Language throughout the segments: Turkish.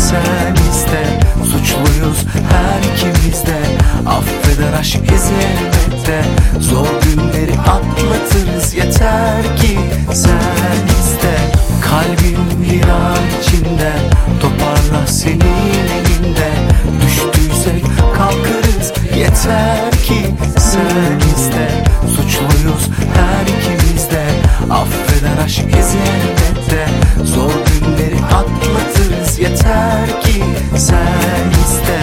sen iste. Suçluyuz her ikimiz de, affeder aşk bizi elbette. Zor günleri atlatırız yeter ki sen iste. Kalbim viran içinde, toparla senin elinde. Düştüysek kalkarız yeter ki sen iste. Suçluyuz her ikimiz de, affeder aşk bizi elbette. Zor günleri atlatırız yeter ki sen iste.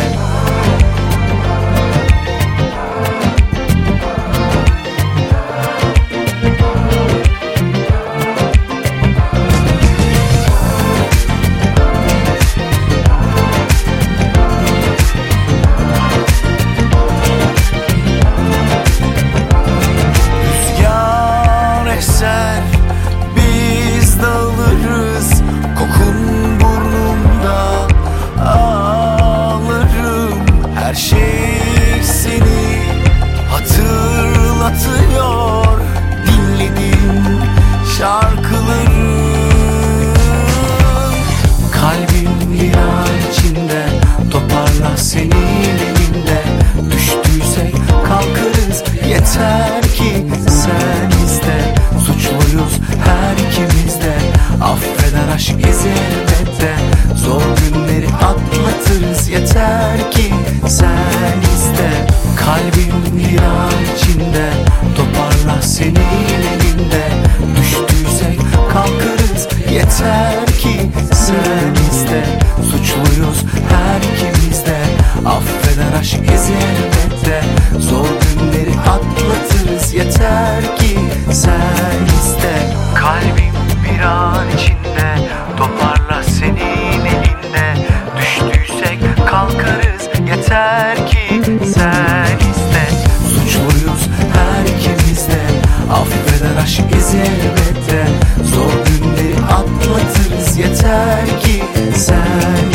Biz dağılırız, kokun burnumda, ağlarım. Her şey seni hatırlatıyor, dinlediğim şarkıların. Kalbim viran içinde, toparla senin elinde. Düştüysek kalkarız yeter ki sen iste. Suçluyuz her ikimiz de, affeder aşk bizi elbette. Zor günleri atlatırız yeter ki sen iste. Kalbim viran içinde, toparla senin elinde. Düştüysek kalkarız yeter ki sen iste. Suçluyuz her ikimiz de, affeder aşk bizi elbette. Zor günleri atlatırız yeter ki sen iste. Kalbim bir an içinde, toparla senin elinde. Düştüysek kalkarız yeter ki sen iste. Suçluyuz her ikimiz de, affeder aşk bizi elbette. Zor günleri atlatırız yeter ki sen